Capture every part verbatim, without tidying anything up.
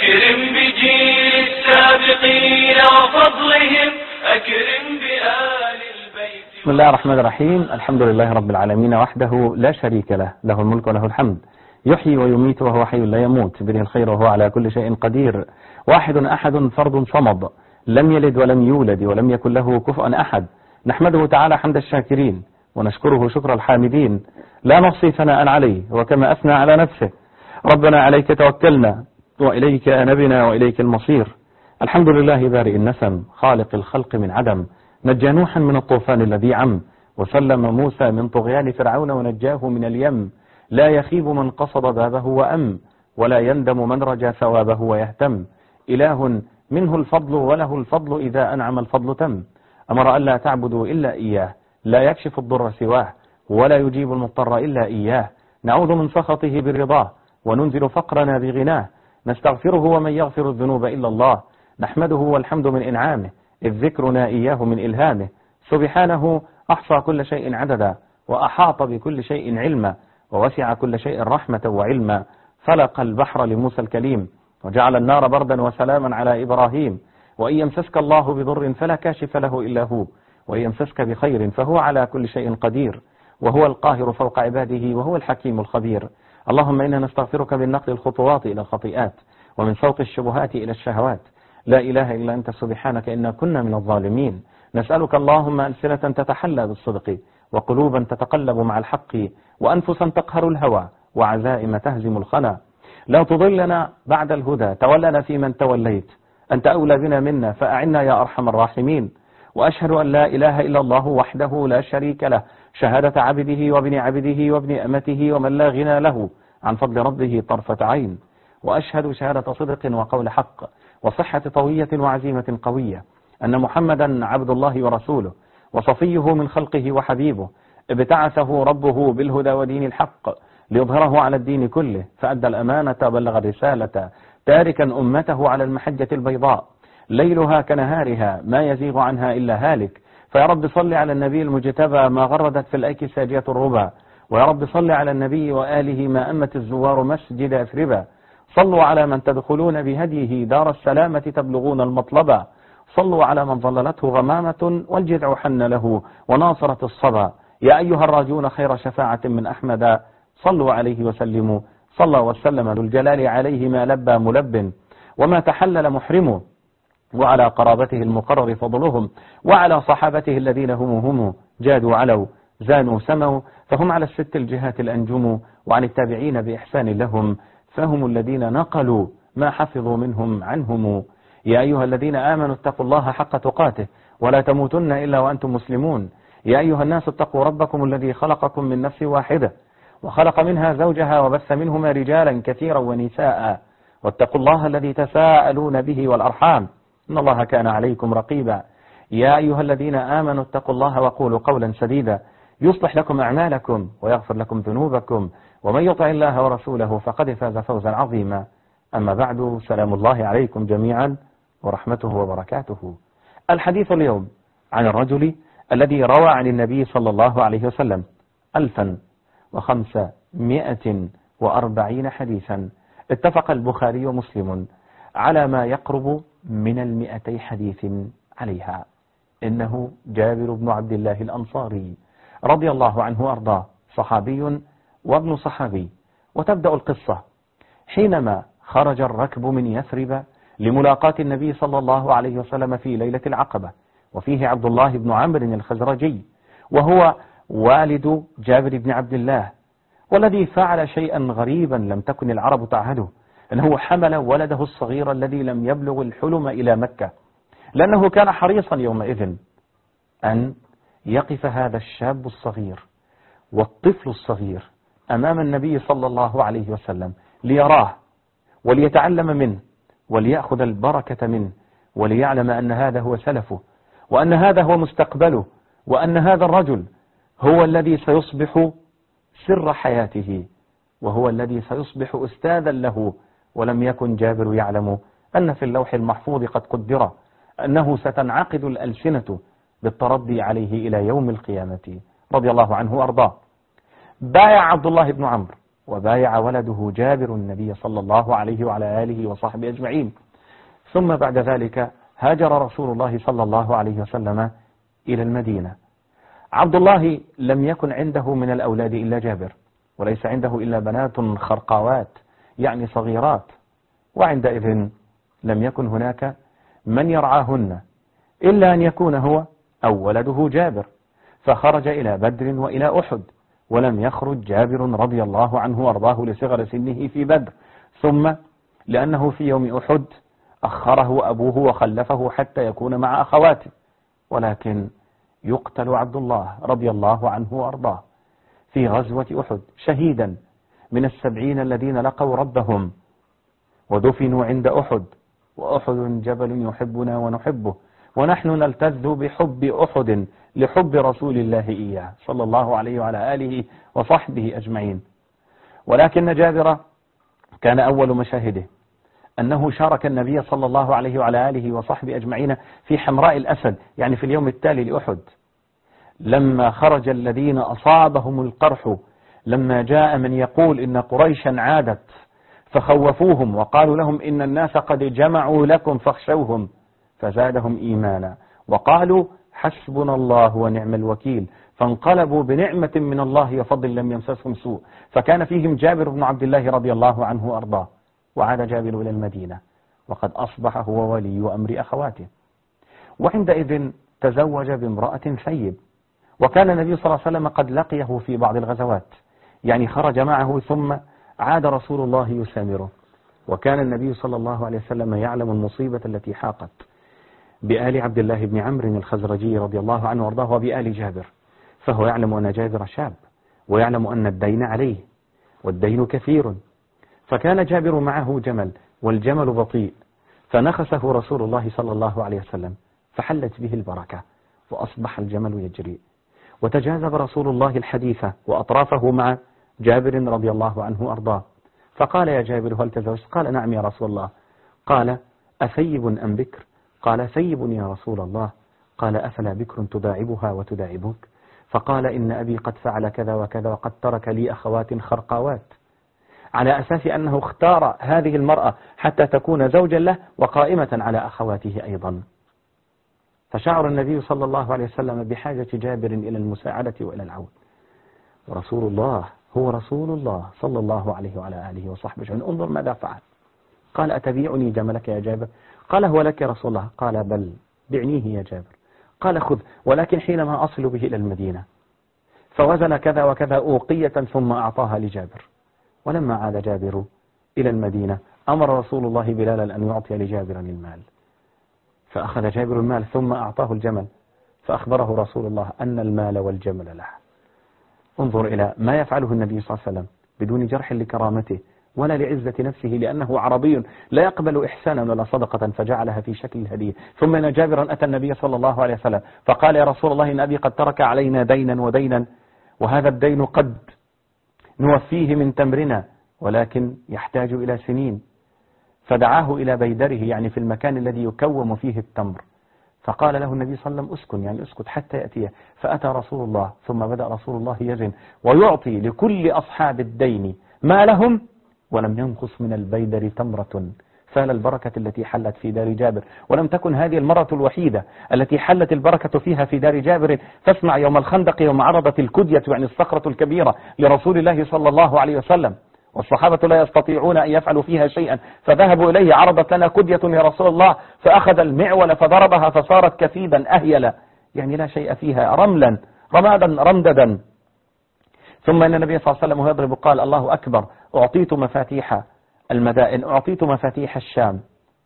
أكرم بجيل السابقين وفضلهم، أكرم بآل البيت. بسم الله الرحمن الرحيم. الحمد لله رب العالمين وحده لا شريك له، له الملك وله الحمد، يحيي ويميت وهو حي لا يموت، بيده الخير وهو على كل شيء قدير، واحد أحد فرد صمد، لم يلد ولم يولد ولم يكن له كفوا أحد. نحمده تعالى حمد الشاكرين ونشكره شكر الحامدين، لا نحصي ثناء عليه وكما أثنى على نفسه. ربنا عليك توكلنا وإليك أنبنا وإليك المصير. الحمد لله بارئ النسم، خالق الخلق من عدم، نجى نوحا من الطوفان الذي عم، وسلم موسى من طغيان فرعون ونجاه من اليم. لا يخيب من قصد بابه وأم، ولا يندم من رجا ثوابه ويهتم. إله منه الفضل وله الفضل إذا أنعم الفضل تم. أمر ألا تعبدوا إلا إياه، لا يكشف الضر سواه، ولا يجيب المضطر إلا إياه. نعوذ من سخطه برضاه، وننزل فقرنا بغناه. نستغفره ومن يغفر الذنوب إلا الله، نحمده والحمد من إنعامه، إذ ذكرنا إياه من إلهامه. سبحانه أحصى كل شيء عددا، وأحاط بكل شيء علما، ووسع كل شيء رحمة وعلما. خلق البحر لموسى الكليم، وجعل النار بردا وسلاما على إبراهيم. وإن يمسسك الله بضر فلا كاشف له إلا هو، وإن يمسسك بخير فهو على كل شيء قدير، وهو القاهر فوق عباده، وهو الحكيم الخبير. اللهم إنا نستغفرك من نقل الخطوات إلى الخطيئات، ومن سوق الشبهات إلى الشهوات. لا إله إلا أنت سبحانك إنا كنا من الظالمين. نسألك اللهم ألسنة تتحلى بالصدق، وقلوبا تتقلب مع الحق، وأنفسا تقهر الهوى، وعزائم تهزم الخنا. لا تضلنا بعد الهدى، تولنا في من توليت، أنت أولى بنا منا فأعنا يا أرحم الراحمين. وأشهد أن لا إله إلا الله وحده لا شريك له، شهادة عبده وابن عبده وابن أمته ومن لا غنى له عن فضل ربه طرفة عين. وأشهد شهادة صدق وقول حق وصحة طوية وعزيمة قوية أن محمدا عبد الله ورسوله، وصفيه من خلقه وحبيبه، ابتعثه ربه بالهدى ودين الحق ليظهره على الدين كله، فأدى الأمانة وبلغ الرسالة، تاركا أمته على المحجة البيضاء ليلها كنهارها، ما يزيغ عنها إلا هالك. فيا رب صل على النبي المجتبى، ما غردت في الأيك ساجية الربا. ويا رب صل على النبي وآله، ما أمت الزوار مسجد أثربا. صلوا على من تدخلون بهديه دار السلامة تبلغون المطلبا. صلوا على من ظللته غمامة والجذع حن له وناصرت الصبا. يا أيها الراجون خير شفاعة من أحمد، صلوا عليه وسلموا. صلى وسلم ذو الجلال عليه ما لبى ملب وما تحلل محرم، وعلى قرابته المقرر فضلهم، وعلى صحابته الذين هم هم جادوا علوا زانوا سموا، فهم على الست الجهات الأنجم، وعن التابعين بإحسان لهم، فهم الذين نقلوا ما حفظوا منهم عنهم. يا أيها الذين آمنوا اتقوا الله حق تقاته ولا تموتن إلا وأنتم مسلمون. يا أيها الناس اتقوا ربكم الذي خلقكم من نفس واحدة وخلق منها زوجها وبث منهما رجالا كثيرا ونساء، واتقوا الله الذي تساءلون به والأرحام إن الله كان عليكم رقيبا. يا أيها الذين آمنوا اتقوا الله وقولوا قولا سديدا يصلح لكم أعمالكم ويغفر لكم ذنوبكم، ومن يطع الله ورسوله فقد فاز فوزا عظيما. أما بعد، سلام الله عليكم جميعا ورحمته وبركاته. الحديث اليوم عن الرجل الذي روى عن النبي صلى الله عليه وسلم ألفا وخمسمائة وأربعين حديثا، اتفق البخاري ومسلم على ما يقرب من المئتي حديث عليها. إنه جابر بن عبد الله الأنصاري رضي الله عنه وأرضاه، صحابي وابن صحابي. وتبدأ القصة حينما خرج الركب من يثرب لملاقاة النبي صلى الله عليه وسلم في ليلة العقبة، وفيه عبد الله بن عمرو الخزرجي، وهو والد جابر بن عبد الله، والذي فعل شيئا غريبا لم تكن العرب تعهده، أنه حمل ولده الصغير الذي لم يبلغ الحلم إلى مكة، لأنه كان حريصا يومئذ أن يقف هذا الشاب الصغير والطفل الصغير أمام النبي صلى الله عليه وسلم ليراه وليتعلم منه وليأخذ البركة منه، وليعلم أن هذا هو سلفه، وأن هذا هو مستقبله، وأن هذا الرجل هو الذي سيصبح سر حياته، وهو الذي سيصبح أستاذا له. ولم يكن جابر يعلم أن في اللوح المحفوظ قد قدر أنه ستنعقد الألسنة بالترضي عليه إلى يوم القيامة، رضي الله عنه وأرضاه. بايع عبد الله بن عمرو وبايع ولده جابر النبي صلى الله عليه وعلى آله وصحبه أجمعين. ثم بعد ذلك هاجر رسول الله صلى الله عليه وسلم إلى المدينة. عبد الله لم يكن عنده من الأولاد إلا جابر، وليس عنده إلا بنات خرقاوات يعني صغيرات، وعندئذ لم يكن هناك من يرعاهن إلا أن يكون هو أو ولده جابر، فخرج إلى بدر وإلى أحد، ولم يخرج جابر رضي الله عنه وارضاه لصغر سنه في بدر، ثم لأنه في يوم أحد أخره أبوه وخلفه حتى يكون مع أخواته، ولكن يقتل عبد الله رضي الله عنه وارضاه في غزوة أحد شهيدا من السبعين الذين لقوا ربهم ودفنوا عند أحد، وأحد جبل يحبنا ونحبه، ونحن نلتذ بحب أحد لحب رسول الله إياه صلى الله عليه وعلى آله وصحبه أجمعين. ولكن جابر كان أول مشاهده أنه شارك النبي صلى الله عليه وعلى آله وصحبه أجمعين في حمراء الأسد، يعني في اليوم التالي لأحد، لما خرج الذين أصابهم القرح، لما جاء من يقول إن قريشا عادت فخوفوهم وقالوا لهم إن الناس قد جمعوا لكم فاخشوهم، فزادهم إيمانا وقالوا حسبنا الله ونعم الوكيل، فانقلبوا بنعمة من الله وفضل لم يمسسهم سوء، فكان فيهم جابر بن عبد الله رضي الله عنه وأرضاه. وعاد جابر إلى المدينة وقد أصبح هو ولي أمر أخواته، وعندئذ تزوج بامرأة ثيب، وكان النبي صلى الله عليه وسلم قد لقيه في بعض الغزوات، يعني خرج معه ثم عاد رسول الله يسامره، وكان النبي صلى الله عليه وسلم يعلم المصيبة التي حاقت بآل عبد الله بن عمرو الخزرجي رضي الله عنه وارضاه وبآل جابر، فهو يعلم أن جابر شاب ويعلم أن الدين عليه والدين كثير، فكان جابر معه جمل والجمل بطيء، فنخسه رسول الله صلى الله عليه وسلم فحلت به البركة وأصبح الجمل يجري، وتجاذب رسول الله الحديث وأطرافه مع جابر رضي الله عنه وأرضاه، فقال يا جابر هل تزوجت؟ قال نعم يا رسول الله. قال أثيب أم بكر؟ قال ثيب يا رسول الله. قال أفلا بكر تداعبها وتداعبك؟ فقال إن أبي قد فعل كذا وكذا وقد ترك لي أخوات خرقاوات، على أساس أنه اختار هذه المرأة حتى تكون زوجا له وقائمة على أخواته أيضا. فشعر النبي صلى الله عليه وسلم بحاجة جابر إلى المساعدة وإلى العون، ورسول الله هو رسول الله صلى الله عليه وعلى آله وصحبه أجمعين. انظر ماذا فعل، قال أتبيعني جملك يا جابر؟ قال هو لك يا رسول الله. قال بل بعنيه يا جابر. قال خذ، ولكن حينما أصل به إلى المدينة فوزن كذا وكذا أوقية ثم أعطاها لجابر. ولما عاد جابر إلى المدينة أمر رسول الله بلالا أن يعطي لجابر المال، فأخذ جابر المال ثم أعطاه الجمل، فأخبره رسول الله أن المال والجمل له. انظر إلى ما يفعله النبي صلى الله عليه وسلم بدون جرح لكرامته ولا لعزة نفسه، لأنه عربي لا يقبل إحسانا ولا صدقة، فجعلها في شكل الهدية. ثم إن جابرا أتى النبي صلى الله عليه وسلم فقال يا رسول الله إن أبي قد ترك علينا دينا ودينا، وهذا الدين قد نوفيه من تمرنا ولكن يحتاج إلى سنين. فدعاه إلى بيدره، يعني في المكان الذي يكوم فيه التمر، فقال له النبي صلى الله عليه وسلم اسكن، يعني اسكت حتى يأتيه. فأتى رسول الله ثم بدأ رسول الله يزن ويعطي لكل أصحاب الدين ما لهم، ولم ينقص من البيدر تمرة. فال البركة التي حلت في دار جابر، ولم تكن هذه المرة الوحيدة التي حلت البركة فيها في دار جابر. فاسمع يوم الخندق يوم عرضت الكدية، يعني الصخرة الكبيرة لرسول الله صلى الله عليه وسلم، والصحابة لا يستطيعون أن يفعلوا فيها شيئا، فذهبوا إليه عرضت لنا كدية يا رسول الله، فأخذ المعول فضربها فصارت كثيبا أهيلا، يعني لا شيء فيها، رملا رمادا رمددا. ثم أن النبي صلى الله عليه وسلم يضرب قال الله أكبر، أعطيت مفاتيح المدائن، أعطيت مفاتيح الشام.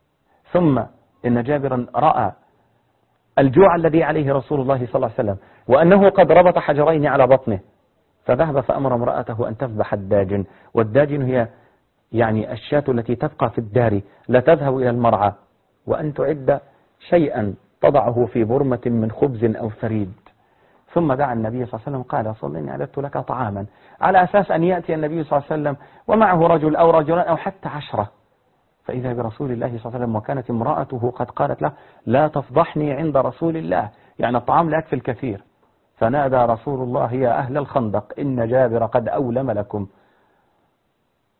ثم إن جابرا رأى الجوع الذي عليه رسول الله صلى الله عليه وسلم، وأنه قد ربط حجرين على بطنه، فذهب فأمر امرأته أن تذبح الداجن، والداجن هي يعني الشاة التي تبقى في الدار لا تذهب إلى المرعى، وأن تعد شيئا تضعه في برمة من خبز أو ثريد. ثم دعا النبي صلى الله عليه وسلم قال صل إني أعددت لك طعاما، على أساس أن يأتي النبي صلى الله عليه وسلم ومعه رجل أو رجلان أو حتى عشرة، فإذا برسول الله صلى الله عليه وسلم وكانت امرأته قد قالت له لا تفضحني عند رسول الله، يعني الطعام لا يكفي الكثير. فنادى رسول الله يا أهل الخندق إن جابر قد أولم لكم،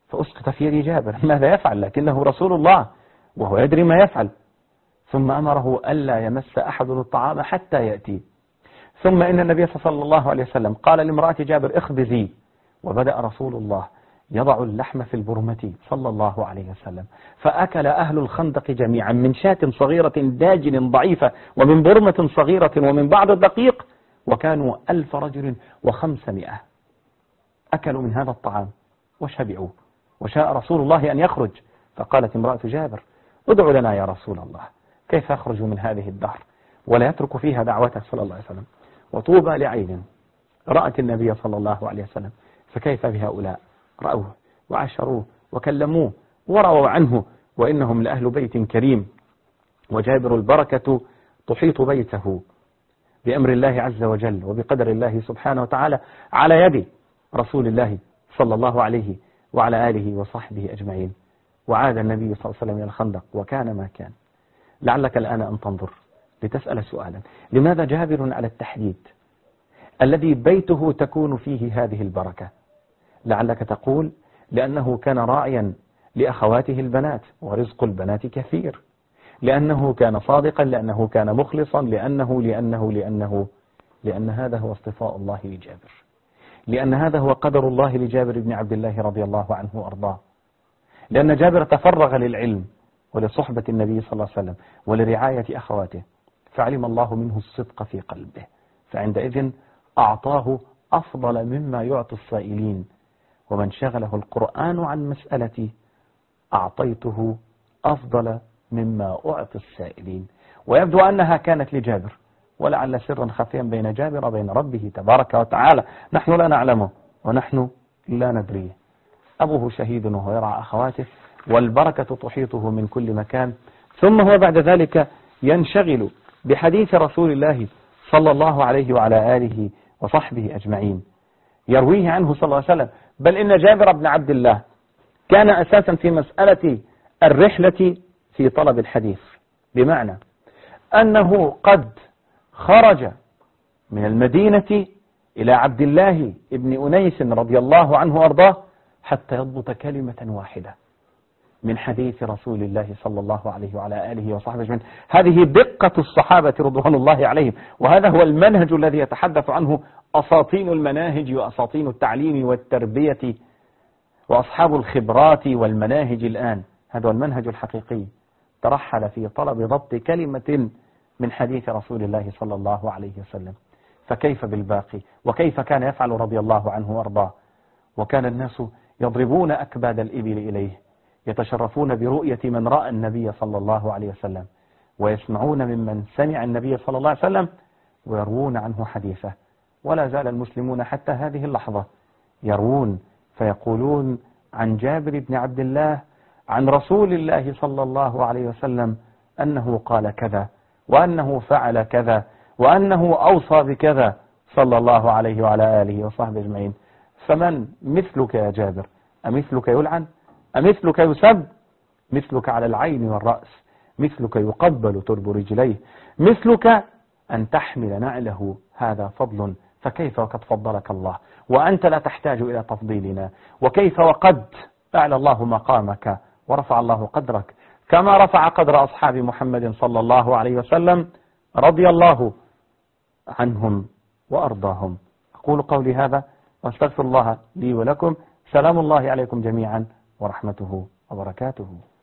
فأسقط في يد جابر. ماذا يفعل؟ لكنه رسول الله وهو يدري ما يفعل. ثم أمره ألا يمس أحد الطعام حتى يأتي. ثم إن النبي صلى الله عليه وسلم قال لامرأة جابر اخبزي، وبدأ رسول الله يضع اللحم في البرمة صلى الله عليه وسلم، فأكل أهل الخندق جميعا من شاة صغيرة داجن ضعيفة ومن برمة صغيرة ومن بعض الدقيق، وكانوا ألف رجل وخمسمائة أكلوا من هذا الطعام وشبعوا. وشاء رسول الله أن يخرج، فقالت امرأة جابر ادع لنا يا رسول الله، كيف أخرج من هذه الدار ولا يترك فيها دعوته صلى الله عليه وسلم؟ وطوبى لعين رأت النبي صلى الله عليه وسلم، فكيف بهؤلاء؟ رأوه وعشروه وكلموه ورووا عنه، وإنهم لأهل بيت كريم، وجابر البركة تحيط بيته بأمر الله عز وجل وبقدر الله سبحانه وتعالى على يد رسول الله صلى الله عليه وعلى آله وصحبه أجمعين. وعاد النبي صلى الله عليه وسلم إلى الخندق وكان ما كان. لعلك الآن أن تنظر لتسأل سؤالا: لماذا جابر على التحديد الذي بيته تكون فيه هذه البركة؟ لعلك تقول لأنه كان راعيا لأخواته البنات، ورزق البنات كثير، لأنه كان صادقا، لأنه كان مخلصا، لأنه لأنه لأنه لأن هذا هو اصطفاء الله لجابر، لأن هذا هو قدر الله لجابر بن عبد الله رضي الله عنه وأرضاه، لأن جابر تفرغ للعلم ولصحبة النبي صلى الله عليه وسلم ولرعاية أخواته، فعلم الله منه الصدق في قلبه، فعندئذ أعطاه أفضل مما يعطي السائلين. ومن شغله القرآن عن مسألتي أعطيته أفضل مما أعطي السائلين. ويبدو أنها كانت لجابر، ولعل سرا خفيا بين جابر وبين ربه تبارك وتعالى نحن لا نعلمه ونحن لا ندريه. أبوه شهيد وهو يرعى أخواته، والبركة تحيطه من كل مكان، ثم هو بعد ذلك ينشغل بحديث رسول الله صلى الله عليه وعلى آله وصحبه أجمعين، يرويه عنه صلى الله عليه وسلم. بل إن جابر بن عبد الله كان أساسا في مسألة الرحلة في طلب الحديث، بمعنى أنه قد خرج من المدينة إلى عبد الله بن أنيس رضي الله عنه وأرضاه حتى يضبط كلمة واحدة من حديث رسول الله صلى الله عليه وعلى آله وصحبه أجمعين. هذه دقة الصحابة رضوان الله عليهم، وهذا هو المنهج الذي يتحدث عنه أساطين المناهج وأساطين التعليم والتربية وأصحاب الخبرات والمناهج الآن. هذا هو المنهج الحقيقي، ترحل في طلب ضبط كلمة من حديث رسول الله صلى الله عليه وسلم. فكيف بالباقي؟ وكيف كان يفعل رضي الله عنه وارضاه؟ وكان الناس يضربون أكباد الإبل إليه، يتشرفون برؤية من رأى النبي صلى الله عليه وسلم، ويسمعون ممن سمع النبي صلى الله عليه وسلم، ويروون عنه حديثه. ولا زال المسلمون حتى هذه اللحظة يروون فيقولون عن جابر بن عبد الله عن رسول الله صلى الله عليه وسلم أنه قال كذا، وأنه فعل كذا، وأنه أوصى بكذا صلى الله عليه وعلى آله وصحبه أجمعين. فمن مثلك يا جابر؟ أمثلك يلعن؟ أمثلك يسب؟ مثلك على العين والرأس، مثلك يقبل ترب رجليه، مثلك أن تحمل نعله، هذا فضل. فكيف وقد فضلك الله وأنت لا تحتاج إلى تفضيلنا؟ وكيف وقد أعلى الله مقامك ورفع الله قدرك كما رفع قدر أصحاب محمد صلى الله عليه وسلم رضي الله عنهم وأرضاهم. أقول قولي هذا واستغفر الله لي ولكم. سلام الله عليكم جميعا ورحمته وبركاته.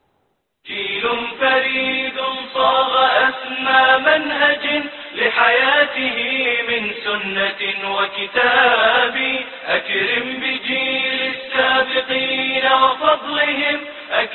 جيل فريد صاغ أسمى منهج لحياته من سنة وكتاب، أكرم بجيل